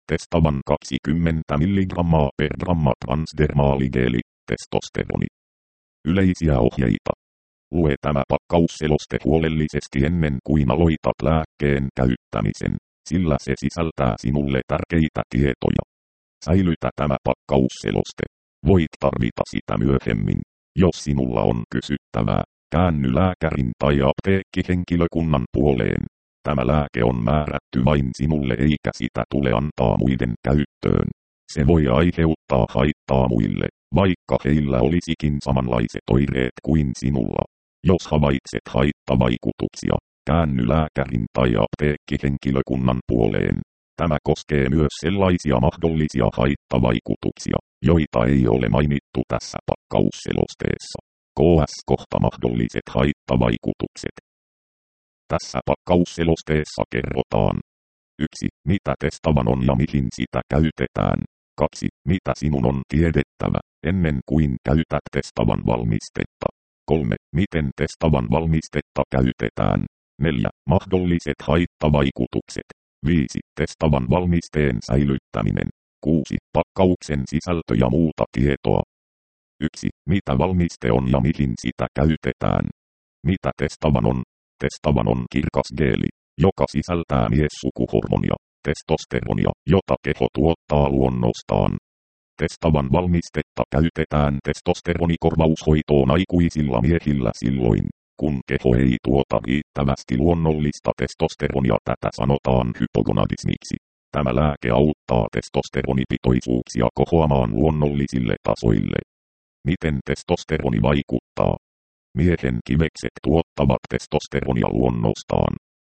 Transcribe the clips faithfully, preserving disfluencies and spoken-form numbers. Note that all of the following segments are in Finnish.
Testavan kaksikymmentä milligrammaa per gramma transdermaaligeeli, testosteroni. Yleisiä ohjeita. Lue tämä pakkausseloste huolellisesti ennen kuin aloitat lääkkeen käyttämisen, sillä se sisältää sinulle tärkeitä tietoja. Säilytä tämä pakkausseloste. Voit tarvita sitä myöhemmin. Jos sinulla on kysyttävää, käänny lääkärin tai apteekkihenkilökunnan puoleen. Tämä lääke on määrätty vain sinulle eikä sitä tule antaa muiden käyttöön. Se voi aiheuttaa haittaa muille, vaikka heillä olisikin samanlaiset oireet kuin sinulla. Jos havaitset haittavaikutuksia, käänny lääkärin tai apteekkihenkilökunnan puoleen. Tämä koskee myös sellaisia mahdollisia haittavaikutuksia, joita ei ole mainittu tässä pakkausselosteessa. Ks kohta mahdolliset haittavaikutukset. Tässä pakkausselosteessa kerrotaan. yksi. Mitä Testavan on ja mihin sitä käytetään. kaksi. Mitä sinun on tiedettävä, ennen kuin käytät Testavan valmistetta. kolme. Miten Testavan valmistetta käytetään. neljä. Mahdolliset haittavaikutukset. viisi. Testavan valmisteen säilyttäminen. kuusi. Pakkauksen sisältö ja muuta tietoa. yksi. Mitä valmiste on ja mihin sitä käytetään. Mitä Testavan on? Testavan on kirkas geeli, joka sisältää miessukuhormonia, testosteronia, jota keho tuottaa luonnostaan. Testavan valmistetta käytetään testosteronikorvaushoitoon aikuisilla miehillä silloin, kun keho ei tuota riittävästi luonnollista testosteronia. Tätä sanotaan hypogonadismiksi. Tämä lääke auttaa testosteronipitoisuuksia kohoamaan luonnollisille tasoille. Miten testosteroni vaikuttaa? Miehen kivekset tuottavat testosteronia luonnostaan.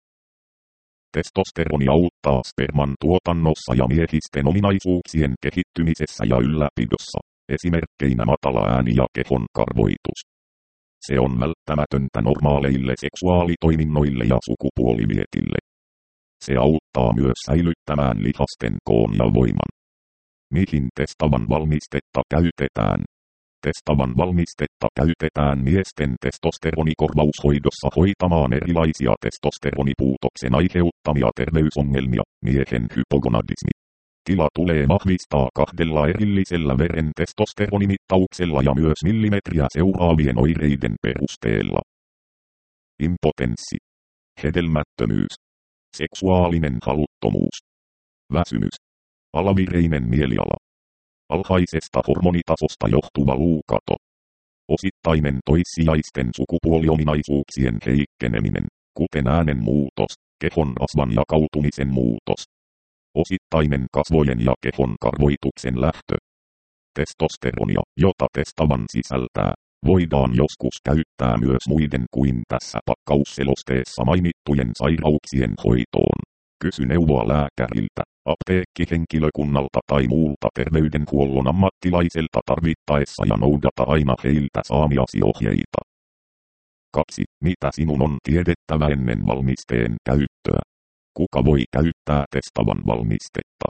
Testosteroni auttaa sperman tuotannossa ja miehisten ominaisuuksien kehittymisessä ja ylläpidossa, esimerkkeinä matala ääni ja kehon karvoitus. Se on välttämätöntä normaaleille seksuaalitoiminnoille ja sukupuolivietille. Se auttaa myös säilyttämään lihasten koon ja voiman. Mihin Testavan valmistetta käytetään? Testavan valmistetta käytetään miesten testosteronikorvaushoidossa hoitamaan erilaisia testosteronipuutoksen aiheuttamia terveysongelmia, miehen hypogonadismi. Tila tulee vahvistaa kahdella erillisellä veren testosteronimittauksella ja myös millimetriä seuraavien oireiden perusteella. Impotenssi. Hedelmättömyys. Seksuaalinen haluttomuus. Väsymys. Alavireinen mieliala. Alhaisesta hormonitasosta johtuva luukato. Osittainen toissijaisten sukupuoliominaisuuksien heikkeneminen, kuten äänen muutos, kehon rasvan jakautumisen muutos. Osittainen kasvojen ja kehon karvoituksen lähtö. Testosteronia, jota Testavan sisältää, voidaan joskus käyttää myös muiden kuin tässä pakkausselosteessa mainittujen sairauksien hoitoon. Kysy neuvoa lääkäriltä, apteekkihenkilökunnalta tai muulta terveydenhuollon ammattilaiselta tarvittaessa ja noudata aina heiltä saamiasi ohjeita. kaksi. Mitä sinun on tiedettävä ennen valmisteen käyttöä? Kuka voi käyttää Testavan valmistetta?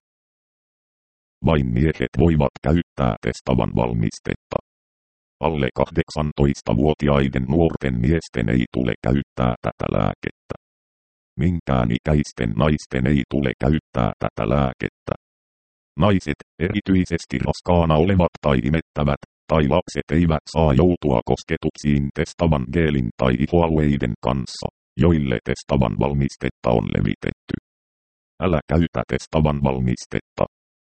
Vain miehet voivat käyttää Testavan valmistetta. Alle kahdeksantoistavuotiaiden nuorten miesten ei tule käyttää tätä lääkettä. Minkään ikäisten naisten ei tule käyttää tätä lääkettä. Naiset, erityisesti raskaana olevat tai imettävät, tai lapset eivät saa joutua kosketuksiin Testavan geelin tai ihoalueiden kanssa, joille Testavan valmistetta on levitetty. Älä käytä Testavan valmistetta.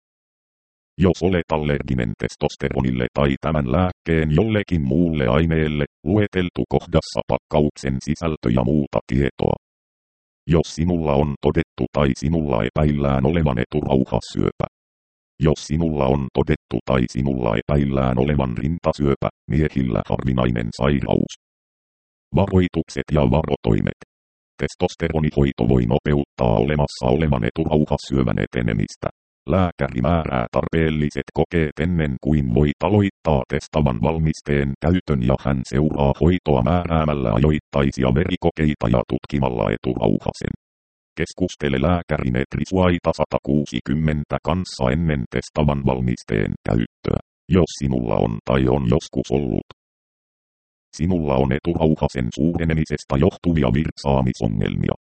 Jos olet allerginen testosteronille tai tämän lääkkeen jollekin muulle aineelle, lueteltu kohdassa pakkauksen sisältö ja muuta tietoa. Jos sinulla on todettu tai sinulla epäillään olevan eturauhassyöpä. Jos sinulla on todettu tai sinulla epäillään olevan rintasyöpä, miehillä harvinainen sairaus. Varoitukset ja varotoimet. Testosteronihoito voi nopeuttaa olemassa olevan eturauhassyövän etenemistä. Lääkäri määrää tarpeelliset kokeet ennen kuin voit aloittaa Testavan valmisteen käytön ja hän seuraa hoitoa määräämällä ajoittaisia verikokeita ja tutkimalla eturauhasen. Keskustele lääkärin Etrisuaita sata kuusikymmentä kanssa ennen Testavan valmisteen käyttöä, jos sinulla on tai on joskus ollut. Sinulla on eturauhasen suurenemisesta johtuvia virtsaamisongelmia.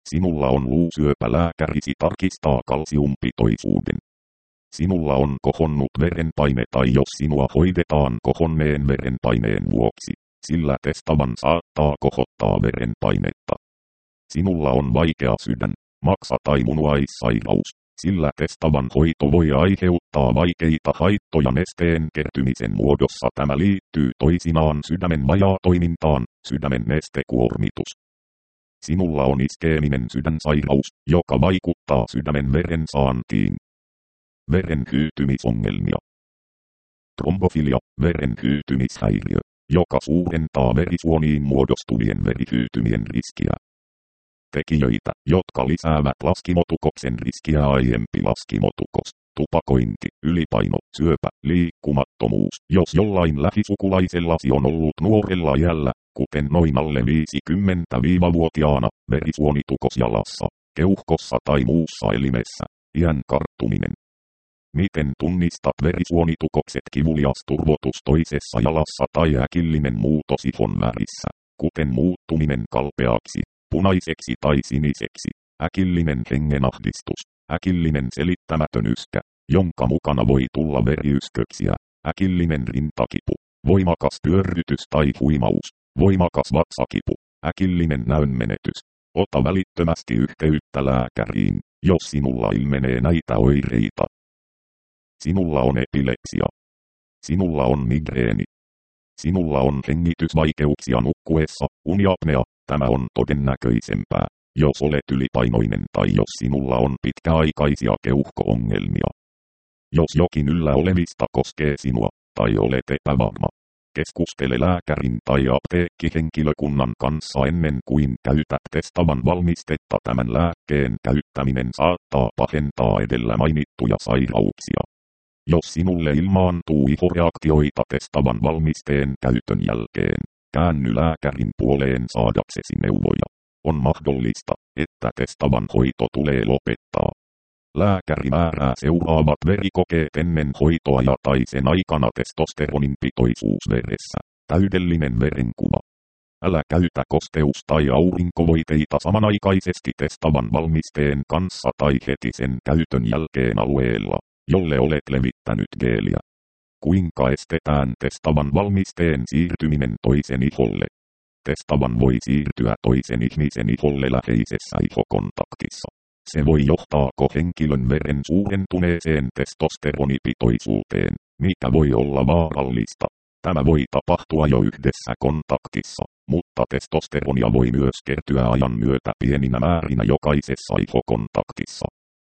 Sinulla on luusyöpä, lääkärisi tarkistaa kalsiumpitoisuuden. Sinulla on kohonnut verenpaine tai jos sinua hoidetaan kohonneen verenpaineen vuoksi, sillä testavan saattaa kohottaa verenpainetta. Sinulla on vaikea sydän, maksa tai munuaissairaus, sillä testavan hoito voi aiheuttaa vaikeita haittoja nesteen kertymisen muodossa. Tämä liittyy toisinaan sydämen vajaatoimintaan, sydämen nestekuormitus. Sinulla on iskeeminen sydänsairaus, joka vaikuttaa sydämen veren saantiin. Veren hyytymisongelmia. Trombofilia, veren hyytymishäiriö, joka suurentaa verisuoniin muodostuvien verihyytymien riskiä. Tekijöitä, jotka lisäävät laskimotokoksen riskiä: aiempi laskimotukos, tupakointi, ylipaino, syöpä, liikkumattomuus. Jos jollain lähisukulaisellasi on ollut nuorella iällä, kuten noin alle viisikymmentä-vuotiaana, verisuonitukos jalassa, keuhkossa tai muussa elimessä, iän karttuminen. Miten tunnistat verisuonitukokset? Kivulias turvotus toisessa jalassa tai äkillinen muutos ihon värissä, kuten muuttuminen kalpeaksi, punaiseksi tai siniseksi, äkillinen hengenahdistus, äkillinen selittämätön yskä, jonka mukana voi tulla veriysköksiä, äkillinen rintakipu, voimakas pyörrytys tai huimaus, voimakas vatsakipu, äkillinen näönmenetys. Ota välittömästi yhteyttä lääkäriin, jos sinulla ilmenee näitä oireita. Sinulla on epilepsia. Sinulla on migreeni. Sinulla on hengitysvaikeuksia nukkuessa, uniapnea. Tämä on todennäköisempää, jos olet ylipainoinen tai jos sinulla on pitkäaikaisia keuhko-ongelmia. Jos jokin yllä olevista koskee sinua, tai olet epävarma, keskustele lääkärin tai apteekkihenkilökunnan kanssa ennen kuin käytät testavan valmistetta. Tämän lääkkeen käyttäminen saattaa pahentaa edellä mainittuja sairauksia. Jos sinulle ilmaantuu ihoreaktioita testavan valmisteen käytön jälkeen, käänny lääkärin puoleen saadaksesi neuvoja. On mahdollista, että testavan hoito tulee lopettaa. Lääkäri määrää seuraavat verikokeet ennen hoitoa ja tai sen aikana: testosteronin pitoisuus veressä, täydellinen verenkuva. Älä käytä kosteus- tai aurinkovoiteita samanaikaisesti testavan valmisteen kanssa tai heti sen käytön jälkeen alueella, jolle olet levittänyt geeliä. Kuinka estetään testavan valmisteen siirtyminen toisen iholle? Testavan voi siirtyä toisen ihmisen iholle läheisessä ihokontaktissa. Se voi johtaa henkilön veren suurentuneeseen testosteronipitoisuuteen, mikä voi olla vaarallista. Tämä voi tapahtua jo yhdessä kontaktissa, mutta testosteronia voi myös kertyä ajan myötä pieninä määrinä jokaisessa ihokontaktissa.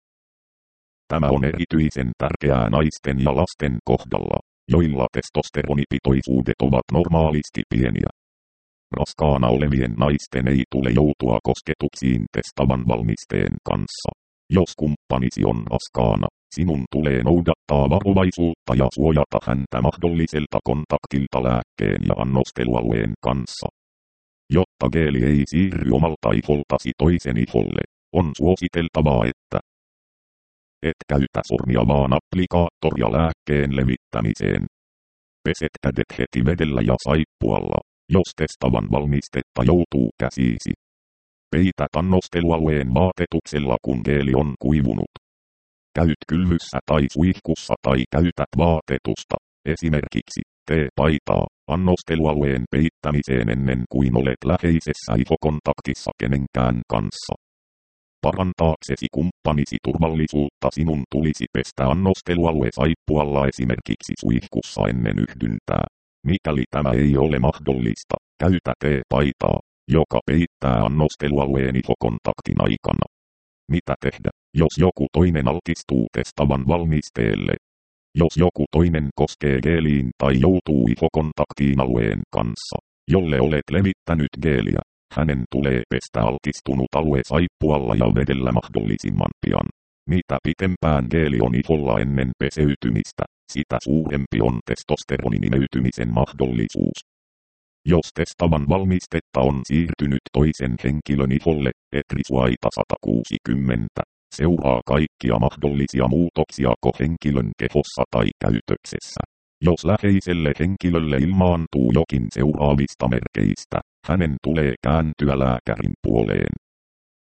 Tämä on erityisen tärkeää naisten ja lasten kohdalla, joilla testosteronipitoisuudet ovat normaalisti pieniä. Raskaana olevien naisten ei tule joutua kosketuksiin testavan valmisteen kanssa. Jos kumppanisi on raskaana, sinun tulee noudattaa varovaisuutta ja suojata häntä mahdolliselta kontaktilta lääkkeen ja annostelualueen kanssa. Jotta geeli ei siirry omalta iholtasi toisen iholle, on suositeltavaa, että et käytä sormia vaan applikaattoria lääkkeen levittämiseen. Peset kädet heti vedellä ja saippualla, jos testavan valmistetta joutuu käsiisi. Peitä annostelualueen vaatetuksella kun geeli on kuivunut. Käyt kylvyssä tai suihkussa tai käytät vaatetusta, esimerkiksi T-paitaa, annostelualueen peittämiseen ennen kuin olet läheisessä ihokontaktissa kenenkään kanssa. Parantaaksesi kumppanisi turvallisuutta sinun tulisi pestä annostelualue saippualla esimerkiksi suihkussa ennen yhdyntää. Mikäli tämä ei ole mahdollista, käytä T-paitaa, joka peittää annostelualueen ihokontaktin aikana. Mitä tehdä, jos joku toinen altistuu testavan valmisteelle? Jos joku toinen koskee geeliin tai joutuu ihokontaktiin alueen kanssa, jolle olet levittänyt geeliä, hänen tulee pestä altistunut alue saippualla ja vedellä mahdollisimman pian. Mitä pitempään geeli on iholla ennen peseytymistä, sitä suurempi on testosteronin imeytymisen mahdollisuus. Jos testavan valmistetta on siirtynyt toisen henkilön iholle, etrisuaita sata kuusikymmentä, seuraa kaikkia mahdollisia muutoksia henkilön kehossa tai käytöksessä. Jos läheiselle henkilölle ilmaantuu jokin seuraavista merkeistä, hänen tulee kääntyä lääkärin puoleen.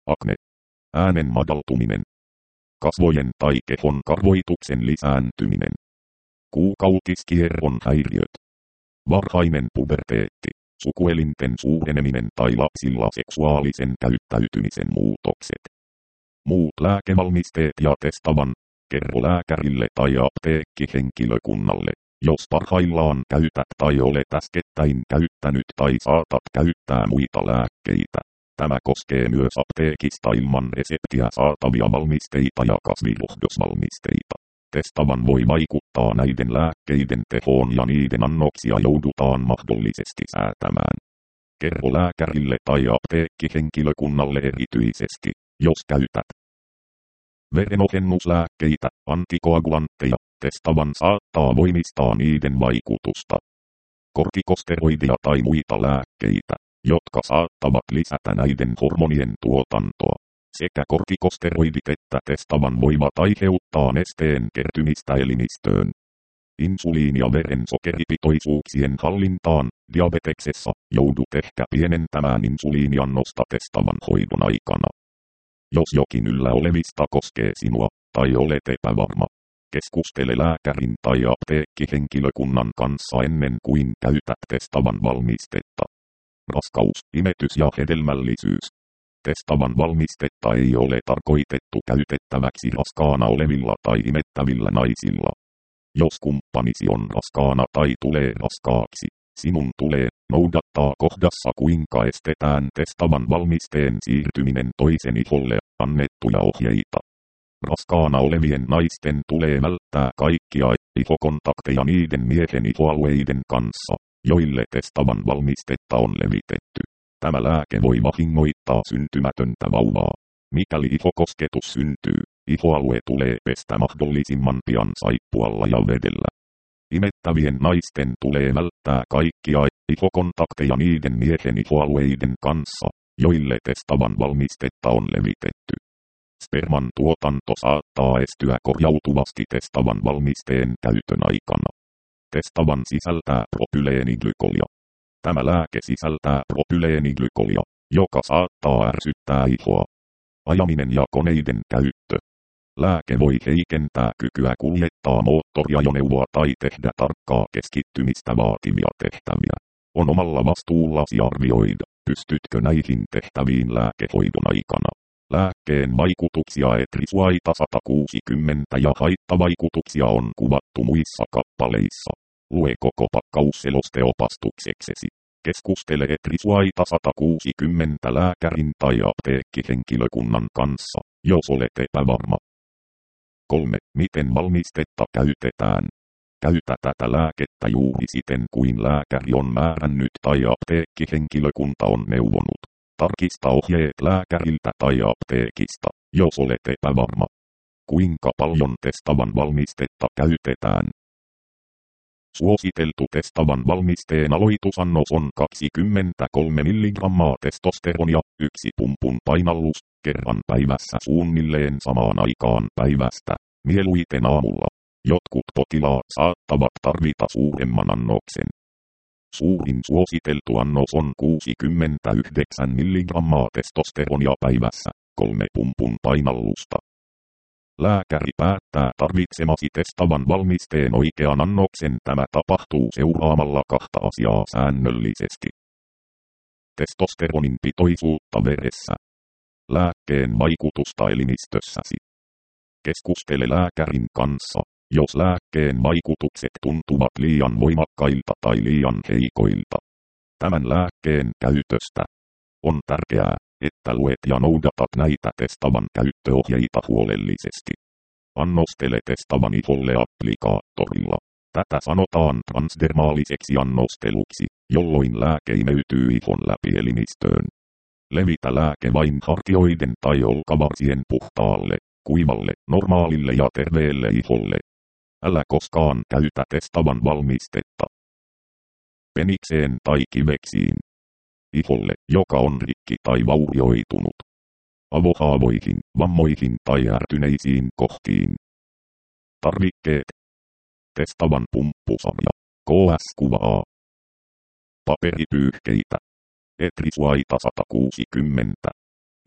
Akne. Äänen madaltuminen. Kasvojen tai kehon karvoituksen lisääntyminen. Kuukautiskierron häiriöt. Varhainen puberteetti. Sukuelinten suureneminen tai lapsilla seksuaalisen käyttäytymisen muutokset. Muut lääkevalmisteet ja testavan. Kerro lääkärille tai apteekkihenkilökunnalle, jos parhaillaan käytät tai olet äskettäin käyttänyt tai saatat käyttää muita lääkkeitä. Tämä koskee myös apteekista ilman reseptiä saatavia valmisteita ja kasvijohdosvalmisteita. Testavan voi vaikuttaa näiden lääkkeiden tehoon ja niiden annoksia joudutaan mahdollisesti säätämään. Kerro lääkärille tai apteekkihenkilökunnalle erityisesti, jos käytät verenohennuslääkkeitä, antikoagulantteja. Testavan saattaa voimistaa niiden vaikutusta. Kortikosteroidia tai muita lääkkeitä, jotka saattavat lisätä näiden hormonien tuotantoa. Sekä kortikosteroidit että testavan voivat aiheuttaa nesteen kertymistä elimistöön. Insuliini- ja verensokeripitoisuuksien hallintaan. Diabeteksessa joudut ehkä pienentämään insuliiniannosta testavan hoidon aikana. Jos jokin yllä olevista koskee sinua, tai olet epävarma, keskustele lääkärin tai apteekkihenkilökunnan kanssa ennen kuin käytät testavan valmistetta. Raskaus, imetys ja hedelmällisyys. Testavan valmistetta ei ole tarkoitettu käytettäväksi raskaana olevilla tai imettävillä naisilla. Jos kumppanisi on raskaana tai tulee raskaaksi, sinun tulee noudattaa kohdassa kuinka estetään testavan valmisteen siirtyminen toisen iholle annettuja ohjeita. Raskaana olevien naisten tulee välttää kaikkia ihokontakteja niiden miehen ihoalueiden kanssa, joille testavan valmistetta on levitetty. Tämä lääke voi vahingoittaa syntymätöntä vauvaa. Mikäli ihokosketus syntyy, ihoalue tulee pestä mahdollisimman pian saippualla ja vedellä. Imettävien naisten tulee välttää kaikkia ihokontakteja niiden miehen ihoalueiden kanssa, joille testavan valmistetta on levitetty. Sperman tuotanto saattaa estyä korjautuvasti testavan valmisteen käytön aikana. Testavan sisältää propyleeniglykolia. Tämä lääke sisältää propyleeniglykolia, joka saattaa ärsyttää ihoa. Ajaminen ja koneiden käyttö. Lääke voi heikentää kykyä kuljettaa moottoriajoneuvoa tai tehdä tarkkaa keskittymistä vaativia tehtäviä. On omalla vastuullasi arvioida, pystytkö näihin tehtäviin lääkehoidon aikana. Lääkkeen vaikutuksia etrisuaita sata kuusikymmentä ja haittavaikutuksia on kuvattu muissa kappaleissa. Lue koko pakkaus selosteopastukseksesi. Keskustele etrisuaita sata kuusikymmentä lääkärin tai apteekkihenkilökunnan kanssa, jos olet epävarma. kolme. Miten valmistetta käytetään? Käytä tätä lääkettä juuri siten kuin lääkäri on määrännyt tai apteekkihenkilökunta on neuvonut. Tarkista ohjeet lääkäriltä tai apteekista, jos olet epävarma. Kuinka paljon testavan valmistetta käytetään? Suositeltu testavan valmisteen aloitusannos on kaksikymmentäkolme milligrammaa testosteronia, yksi pumpun painallus, kerran päivässä suunnilleen samaan aikaan päivästä, mieluiten aamulla. Jotkut potilaat saattavat tarvita suuremman annoksen. Suurin suositeltu annos on kuusikymmentäyhdeksän milligrammaa testosteronia päivässä, kolme pumpun painallusta. Lääkäri päättää tarvitsemasi testavan valmisteen oikean annoksen. Tämä tapahtuu seuraamalla kahta asiaa säännöllisesti. Testosteronin pitoisuutta veressä. Lääkkeen vaikutusta elimistössäsi. Keskustele lääkärin kanssa, jos lääkkeen vaikutukset tuntuvat liian voimakkailta tai liian heikoilta. Tämän lääkkeen käytöstä on tärkeää, että luet ja noudatat näitä testavan käyttöohjeita huolellisesti. Annostele testavan iholle applikaattorilla. Tätä sanotaan transdermaaliseksi annosteluksi, jolloin lääke imeytyy ihon läpi elimistöön. Levitä lääke vain hartioiden tai olkavarsien puhtaalle, kuivalle, normaalille ja terveelle iholle. Älä koskaan käytä testavan valmistetta penikseen tai kiveksiin. Iholle, joka on rikki tai vaurioitunut. Avohaavoihin, vammoihin tai ärtyneisiin kohtiin. Tarvikkeet. Testavan pumppusarja. K S-kuvaa. Paperipyyhkeitä. Etrisuaita sata kuusikymmentä.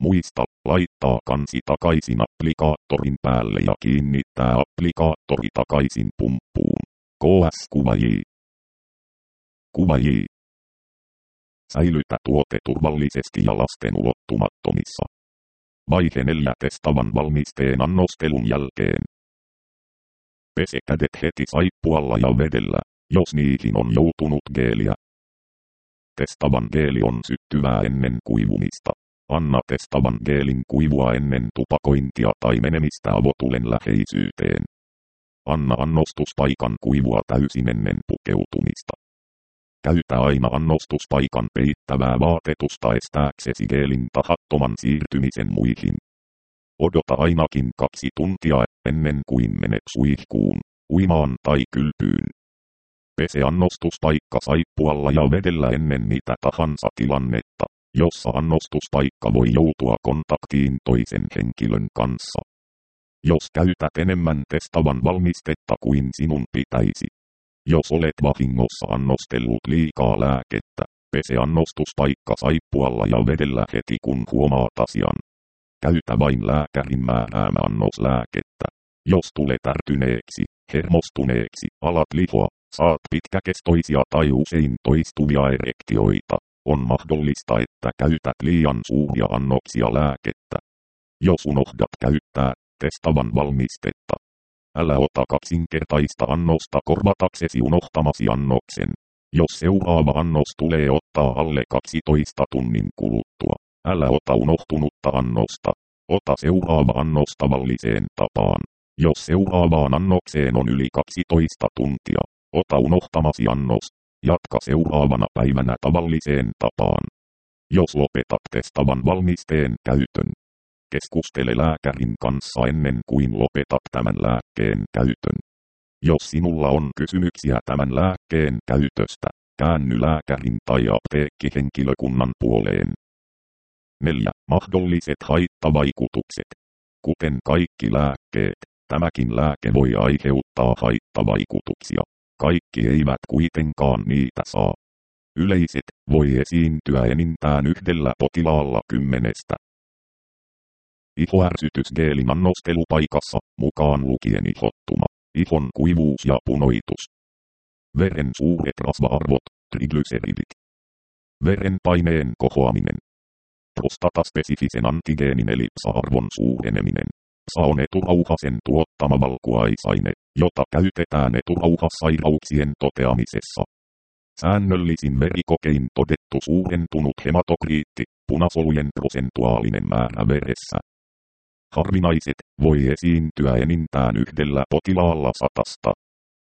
Muista laittaa kansi takaisin applikaattorin päälle ja kiinnittää applikaattori takaisin pumppuun. K S Kuva J. Kuva J. Säilytä tuote turvallisesti ja lasten ulottumattomissa. Vaihe neljä testavan valmisteen annostelun jälkeen. Pese kädet heti saippualla ja vedellä, jos niihin on joutunut geeliä. Testavan geeli on syttyvää ennen kuivumista. Anna testavan geelin kuivua ennen tupakointia tai menemistä avotulen läheisyyteen. Anna annostuspaikan kuivua täysin ennen pukeutumista. Käytä aina annostuspaikan peittävää vaatetusta estääksesi geelin tahattoman siirtymisen muihin. Odota ainakin kaksi tuntia ennen kuin menet suihkuun, uimaan tai kylpyyn. Pese annostuspaikka saippualla ja vedellä ennen mitä tahansa tilannetta, jossa annostuspaikka voi joutua kontaktiin toisen henkilön kanssa. Jos käytät enemmän testavan valmistetta kuin sinun pitäisi. Jos olet vahingossa annostellut liikaa lääkettä, pese annostuspaikka saippualla ja vedellä heti kun huomaat asian. Käytä vain lääkärin määräämä annoslääkettä. Jos tulet ärtyneeksi, hermostuneeksi, alat lihoa, saat pitkäkestoisia tai usein toistuvia erektioita, on mahdollista että käytät liian suuria annoksia lääkettä. Jos unohdat käyttää testavan valmistetta, älä ota kaksinkertaista annosta korvataksesi unohtamasi annoksen. Jos seuraava annos tulee ottaa alle kaksitoista tunnin kuluttua, älä ota unohtunutta annosta. Ota seuraava annos tavalliseen tapaan. Jos seuraavaan annokseen on yli kaksitoista tuntia, ota unohtamasi annos. Jatka seuraavana päivänä tavalliseen tapaan. Jos lopetat testavan valmisteen käytön, keskustele lääkärin kanssa ennen kuin lopetat tämän lääkkeen käytön. Jos sinulla on kysymyksiä tämän lääkkeen käytöstä, käänny lääkärin tai apteekkihenkilökunnan puoleen. neljä. Mahdolliset haittavaikutukset. Kuten kaikki lääkkeet, tämäkin lääke voi aiheuttaa haittavaikutuksia. Kaikki eivät kuitenkaan niitä saa. Yleiset voi esiintyä enintään yhdellä potilaalla kymmenestä. Ihoärsytys geelin annostelupaikassa, mukaan lukien ihottuma, ihon kuivuus ja punoitus. Veren suuret rasva-arvot, triglyceridit. Verenpaineen kohoaminen. Prostataspesifisen antigeenin eli P S A-arvon suureneminen. P S A on eturauhasen tuottama valkuaisaine, jota käytetään eturauhassairauksien toteamisessa. Säännöllisin verikokein todettu suurentunut hematokriitti, punasolujen prosentuaalinen määrä veressä. Harvinaiset voi esiintyä enintään yhdellä potilaalla satasta.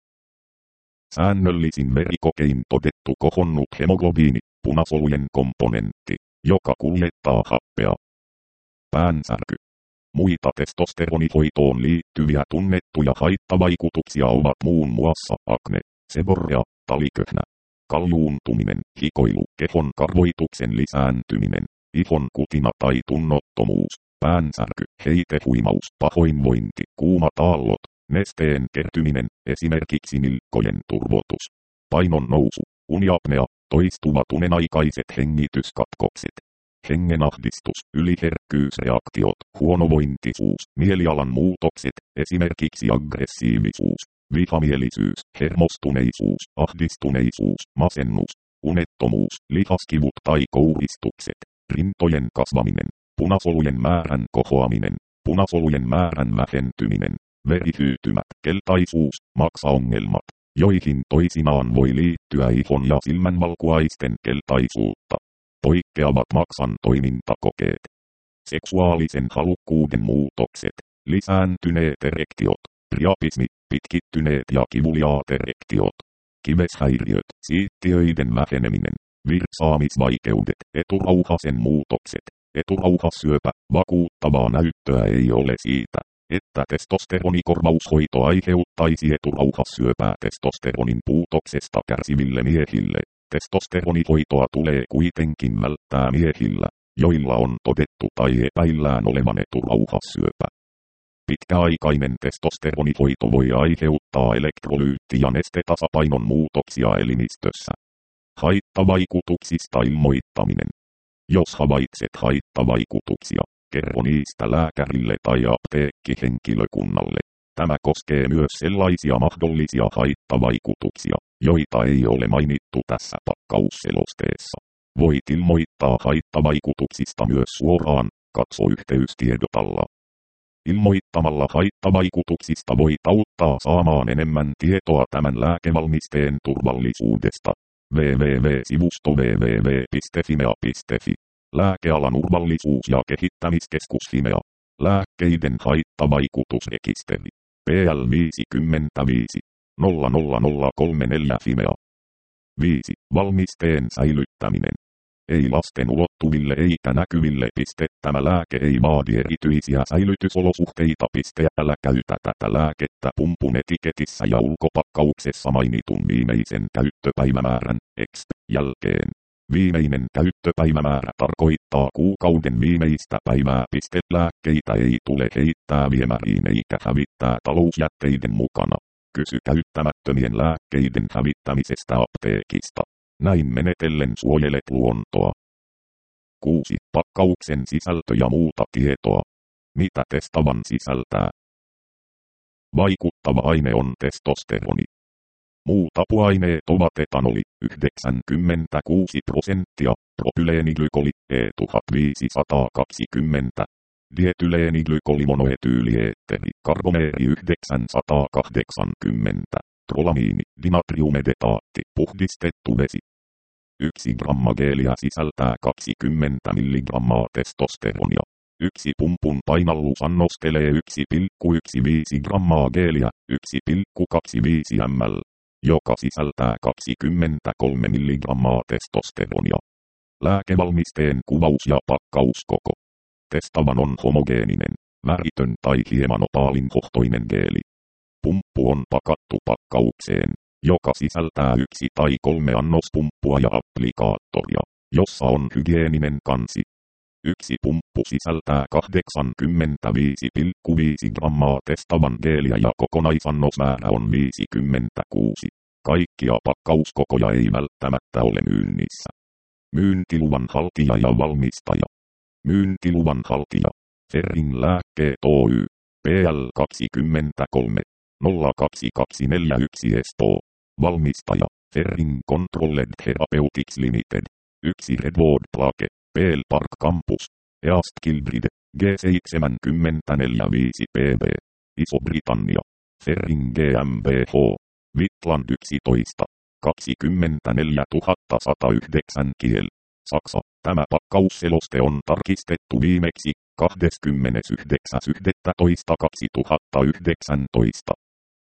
Säännöllisin verikokein todettu kohonnut hemoglobiini, punasolujen komponentti, joka kuljettaa happea. Päänsärky. Muita testosteronihoitoon liittyviä tunnettuja haittavaikutuksia ovat muun muassa akne, seborrea, taliköhnä, kaljuuntuminen, hikoilu, kehon karvoituksen lisääntyminen, ihon kutina tai tunnottomuus, päänsärky, heitehuimaus, pahoinvointi, kuumat aallot, nesteen kertyminen, esimerkiksi nilkkojen turvotus, painon nousu, uniapnea, toistuvat unenaikaiset hengityskatkokset, hengenahdistus, yliherkkyysreaktiot, huonovointisuus, mielialan muutokset, esimerkiksi aggressiivisuus, vihamielisyys, hermostuneisuus, ahdistuneisuus, masennus, unettomuus, lihaskivut tai kouristukset, rintojen kasvaminen, punasolujen määrän kohoaminen, punasolujen määrän vähentyminen, verihyytymät, keltaisuus, maksaongelmat, joihin toisinaan voi liittyä ihon ja silmänvalkuaisten keltaisuutta. Poikkeavat maksan toimintakokeet. Seksuaalisen halukkuuden muutokset, lisääntyneet erektiot, priapismi, pitkittyneet ja kivuliaat erektiot, kiveshäiriöt, siittiöiden väheneminen, virtsaamisvaikeudet, eturauhasen muutokset, eturauhassyöpä. Vakuuttavaa näyttöä ei ole siitä, että testosteronikorvaushoito aiheuttaisi eturauhassyöpää testosteronin puutoksesta kärsiville miehille. Testosteronihoitoa tulee kuitenkin välttää miehillä, joilla on todettu tai epäillään olevan eturauhassyöpä. Pitkäaikainen testosteronihoito voi aiheuttaa elektrolyytti- ja nestetasapainon muutoksia elimistössä. Haittavaikutuksista ilmoittaminen. Jos havaitset haittavaikutuksia, kerro niistä lääkärille tai apteekkihenkilökunnalle. Tämä koskee myös sellaisia mahdollisia haittavaikutuksia, joita ei ole mainittu tässä pakkausselosteessa. Voit ilmoittaa haittavaikutuksista myös suoraan, katso yhteystiedot alla. Ilmoittamalla haittavaikutuksista voit auttaa saamaan enemmän tietoa tämän lääkevalmisteen turvallisuudesta. www-sivusto www piste fimea piste fi. Lääkealan turvallisuus- ja kehittämiskeskus Fimea. Lääkkeiden haittavaikutusrekisteri. P L viisikymmentäviisi nolla nolla nolla kolme neljä Fimea. viisi. Valmisteen säilyttäminen. Ei lasten ulottuville eikä näkyville. Piste. Tämä lääke ei vaadi erityisiä säilytysolosuhteita. Piste. Älä käytä tätä lääkettä pumpun etiketissä ja ulkopakkauksessa mainitun viimeisen käyttöpäivämäärän X jälkeen. Viimeinen käyttöpäivämäärä tarkoittaa kuukauden viimeistä päivää. Piste. Lääkkeitä ei tule heittää viemäriin eikä hävittää talousjätteiden mukana. Kysy käyttämättömien lääkkeiden hävittämisestä apteekista. Näin menetellen suojelet luontoa. kuusi. Pakkauksen sisältö ja muuta tietoa. Mitä testavan sisältää? Vaikuttava aine on testosteroni. Muut apuaineet ovat etanoli, yhdeksänkymmentäkuusi prosenttia, propyleenglykoli, E tuhatviisisataakaksikymmentä, dietyleenglykoli-monoetyylieteri, karbomeeri yhdeksänsataakahdeksankymmentä, trolamiini, dinatriumedetaatti, puhdistettu vesi. Yksi gramma geeliä sisältää kaksikymmentä milligrammaa testosteronia. Yksi pumpun painallus annostelee yksi pilkku viisitoista grammaa geeliä, yksi pilkku kaksikymmentäviisi millilitraa, joka sisältää kaksikymmentäkolme milligrammaa testosteronia. Lääkevalmisteen kuvaus ja pakkauskoko. Testavan on homogeeninen, väritön tai hieman opaalinhohtoinen geeli. Pumppu on pakattu pakkaukseen, joka sisältää yksi tai kolme annospumppua ja applikaattoria, jossa on hygieninen kansi. Yksi pumppu sisältää kahdeksankymmentäviisi pilkku viisi grammaa testavan geeliä ja kokonaisannosmäärä on viisikymmentäkuusi. Kaikkia pakkauskokoja ei välttämättä ole myynnissä. Myyntiluvan haltija ja valmistaja. Myyntiluvan haltija. Ferring Lääkkeet Oy. P L kaksikymmentäkolme nolla kaksi kaksi neljä yksi Espoo. Valmistaja. Ferring Controlled Therapeutics Limited. yksi Redwood Plaque. P L Park Campus. East Kilbride. G seitsemänkymmentäneljä viisi P B. Iso-Britannia. Ferring GmbH. Vitland yksitoista. kaksikymmentäneljätuhattasatayhdeksän Kiel. Saksa. Tämä pakkausseloste on tarkistettu viimeksi kahdeskymmenesyhdeksäs yhdettätoista kaksituhattayhdeksäntoista.